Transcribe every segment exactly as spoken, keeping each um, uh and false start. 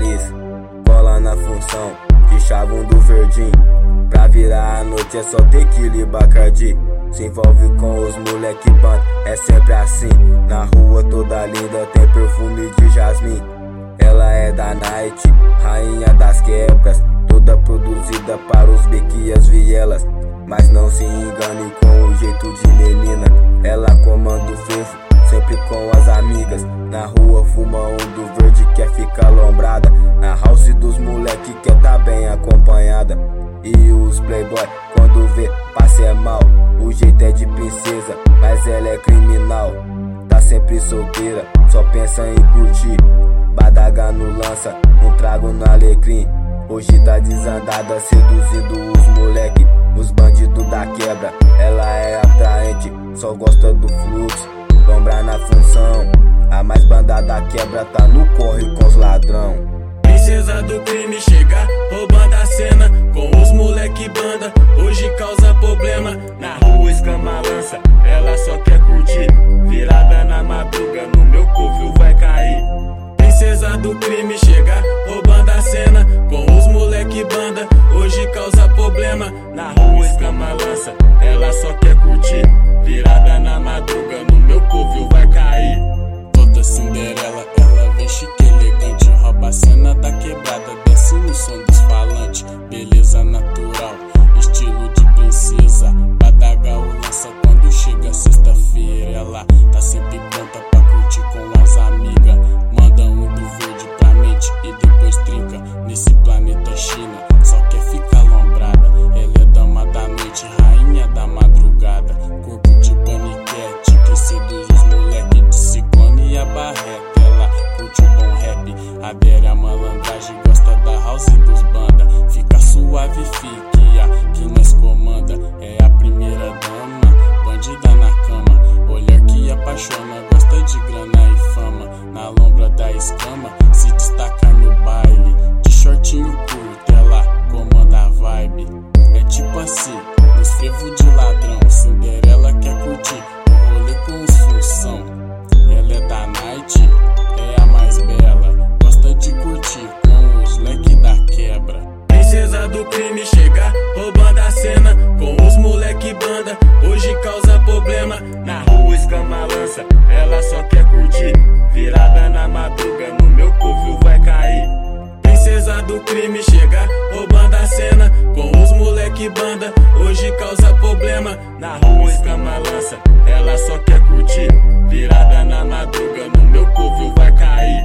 nariz, cola na função de chavão do verdinho. Pra virar a noite é só tequila e bacardi. Se envolve com os moleque banda, é sempre assim. Na rua toda linda tem perfume de jasmim. Ela é da night, rainha das quebras, toda produzida para os beques e as vielas. Mas não se engane com o jeito de menina, ela comanda o fervo, sempre com as amigas. Na rua fuma um do verde, quer ficar lombrada. Na house dos moleque quer tá bem acompanhada. E os playboy quando vê passe é mal. O jeito é de princesa, mas ela é criminal. Tá sempre solteira, só pensa em curtir. Badaga no lança, um trago no alecrim. Hoje tá desandada, seduzindo os moleque, os bandidos da quebra. Ela é atraente, só gosta do fluxo, lombra na função. A mais banda da quebra tá no corre com os ladrão. Princesa do crime chega roubando a cena com os moleque banda, hoje causa problema. Na rua escama lança, ela só quer curtir. Virada na madruga, no meu covil vai cair. Princesa do crime chega roubando a cena com os moleque banda, hoje causa problema. Na rua escama lança, ela só quer curtir. Virada na madruga, no meu covil vai cair. Toda Cinderela, ela vem chique elegante, rouba a cena da quebrada, desce no som dos falantes. Beleza natural, estilo de princesa. Badaga o lança quando chega sexta-feira. Ela tá sempre pronta pra curtir com as amigas. Manda um do verde pra mente e depois trinca. Nesse planeta China, só quer ficar lombrada. Ela é dama da noite, rainha da madrugada. Corpo de paniquete que seduz os moleque de ciclone e a barreta. Ela curte um bom rap, adere a malandragem, gosta da house dos banda. Fica suave, fique a que nós comanda. É a primeira dama, bandida na cama. Olhar que apaixona, gosta de grana e fama. Na lombra da escama, se destaca no baile. De shortinho curto, ela comanda a vibe. É tipo assim, nos frevos de ladrão. Cinderela quer curtir o rolê com os função. Ela é da night, é a mais bela, gosta de curtir com os leque da quebra. Princesa do crime chega roubando a cena com os moleque banda, hoje causa problema. Na rua escama lança, ela só quer curtir. Virada na madruga, no meu covil vai cair. Princesa do crime chega roubando a cena com os moleque banda, hoje causa problema. Na rua escama lança, ela só quer curtir. Virada na madruga, no meu covil vai cair.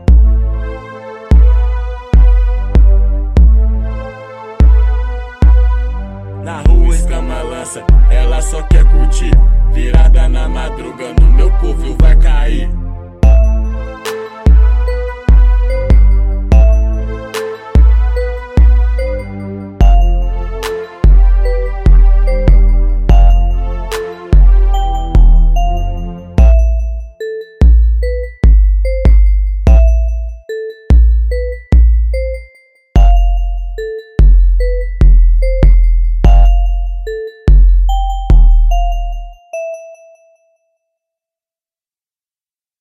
Na rua escama lança, ela só quer curtir. Virada na madruga, no meu covil vai cair.